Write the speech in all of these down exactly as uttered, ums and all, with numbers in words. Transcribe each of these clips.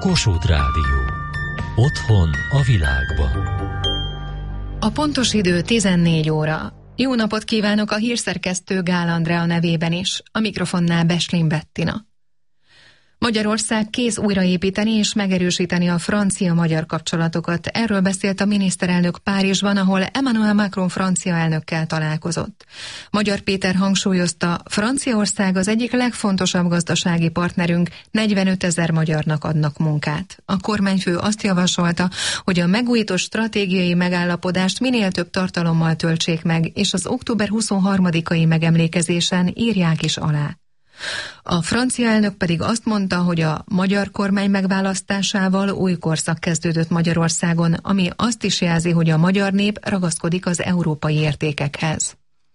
Kossuth Rádió. Otthon a világban. A pontos idő tizennégy óra. Jó napot kívánok a hírszerkesztő Gál Andrea nevében is. A mikrofonnál Beslin Bettina. Magyarország kész újraépíteni és megerősíteni a francia-magyar kapcsolatokat. Erről beszélt a miniszterelnök Párizsban, ahol Emmanuel Macron francia elnökkel találkozott. Magyar Péter hangsúlyozta, Franciaország az egyik legfontosabb gazdasági partnerünk, negyvenötezer magyarnak adnak munkát. A kormányfő azt javasolta, hogy a megújított stratégiai megállapodást minél több tartalommal töltsék meg, és az október huszonharmadikai megemlékezésen írják is alá. A francia elnök pedig azt mondta, hogy a magyar kormány megválasztásával új korszak kezdődött Magyarországon, ami azt is jelzi, hogy a magyar nép ragaszkodik az európai értékekhez.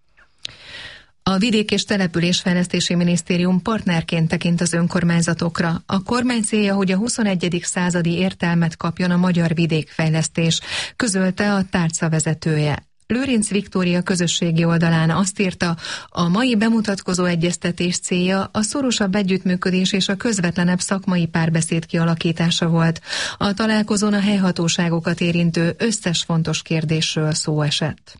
A Vidék- és Településfejlesztési Minisztérium partnerként tekint az önkormányzatokra. A kormány célja, hogy a huszonegyedik századi értelmet kapjon a magyar vidékfejlesztés, közölte a tárca vezetője. Lőrinc Viktória közösségi oldalán azt írta, a mai bemutatkozó egyeztetés célja a szorosabb együttműködés és a közvetlenebb szakmai párbeszéd kialakítása volt. A találkozón a helyhatóságokat érintő összes fontos kérdésről szó esett.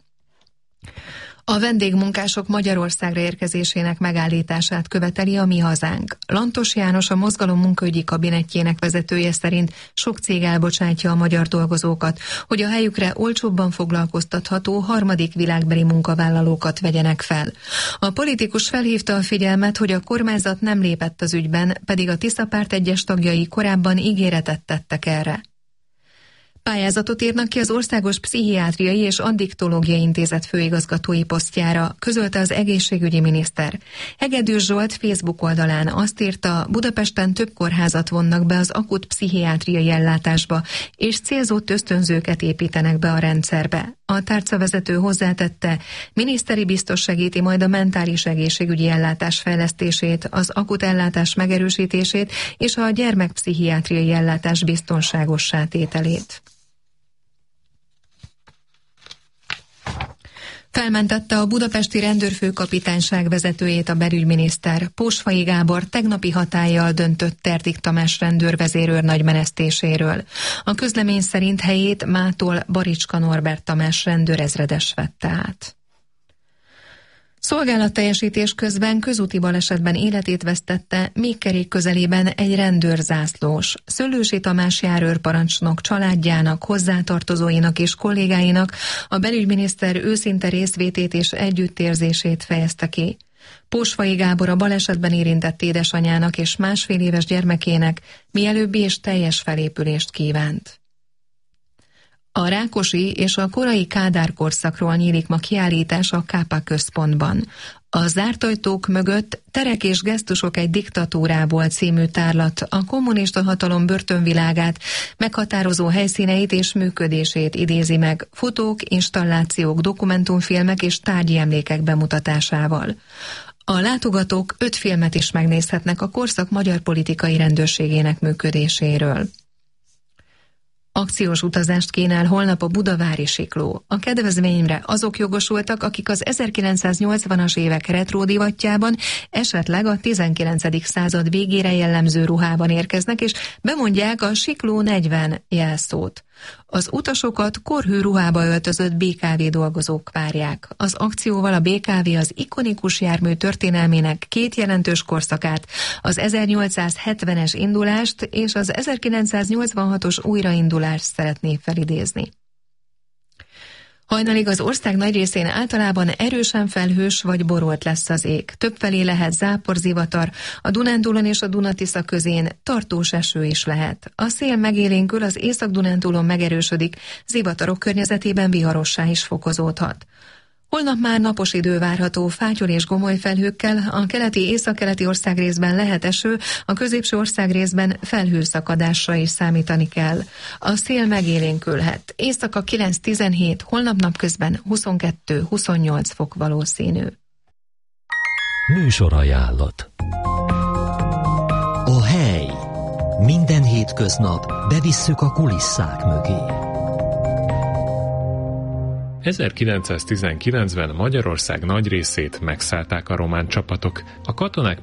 A vendégmunkások Magyarországra érkezésének megállítását követeli a Mi Hazánk. Lantos János, a mozgalom munkaügyi kabinetjének vezetője szerint sok cég elbocsátja a magyar dolgozókat, hogy a helyükre olcsóbban foglalkoztatható harmadik világbeli munkavállalókat vegyenek fel. A politikus felhívta a figyelmet, hogy a kormányzat nem lépett az ügyben, pedig a Tisza Párt egyes tagjai korábban ígéretet tettek erre. Pályázatot írnak ki az Országos Pszichiátriai és Addiktológiai Intézet főigazgatói posztjára, közölte az egészségügyi miniszter. Hegedűs Zsolt Facebook oldalán azt írta, Budapesten több kórházat vonnak be az akut pszichiátriai ellátásba, és célzott ösztönzőket építenek be a rendszerbe. A tárcavezető hozzátette, miniszteri biztos segíti majd a mentális egészségügyi ellátás fejlesztését, az akut ellátás megerősítését és a gyermekpszichiátriai ellátás biztonságossá tételét. Felmentette a budapesti rendőrfőkapitányság vezetőjét a belügyminiszter. Pósfai Gábor tegnapi hatállyal döntött Terdik Tamás rendőrvezérőr nagymenesztéséről. A közlemény szerint helyét mától Baricska Norbert Tamás rendőrezredes vette át. Szolgálatteljesítés közben közúti balesetben életét vesztette Mékkerék közelében egy rendőrzászlós. Szöllősi Tamás járőrparancsnok családjának, hozzátartozóinak és kollégáinak a belügyminiszter őszinte részvétét és együttérzését fejezte ki. Pósfai Gábor a balesetben érintett édesanyjának és másfél éves gyermekének mielőbbi és teljes felépülést kívánt. A Rákosi és a korai Kádár korszakról nyílik ma kiállítás a Kápa központban. A zárt ajtók mögött Terek és gesztusok egy diktatúrából című tárlat a kommunista hatalom börtönvilágát, meghatározó helyszíneit és működését idézi meg fotók, installációk, dokumentumfilmek és tárgyi emlékek bemutatásával. A látogatók öt filmet is megnézhetnek a korszak magyar politikai rendőrségének működéséről. Akciós utazást kínál holnap a budavári sikló. A kedvezményre azok jogosultak, akik az ezerkilencszáznyolcvanas évek retro divatjában, esetleg a tizenkilencedik század végére jellemző ruhában érkeznek, és bemondják a Sikló negyven jelszót. Az utasokat korhű ruhába öltözött bé ká vé dolgozók várják. Az akcióval a bé ká vé az ikonikus jármű történelmének két jelentős korszakát, az ezernyolcszázhetvenes indulást és az ezerkilencszáznyolcvanhatos újraindulást szeretné felidézni. Hajnalig az ország nagy részén általában erősen felhős vagy borolt lesz az ég. Többfelé lehet záporzivatar, a Dunántúlon és a Duna-Tisza közén tartós eső is lehet. A szél megélénkül, az Észak-Dunántúlon megerősödik, zivatarok környezetében viharossá is fokozódhat. Holnap már napos idő várható, fátyol és gomoly felhőkkel, a keleti északkeleti országrészben lehet eső, a középső országrészben felhőszakadásra is számítani kell. A szél megélénkülhet. Éjszaka kilenc-tizenhét, holnap napközben huszonkettő-huszonnyolc fok valószínű. Műsorajánlat. A hely. Minden hétköznap bevisszük a kulisszák mögé. ezerkilencszáztizenkilencben Magyarország nagy részét megszállták a román csapatok. A katonák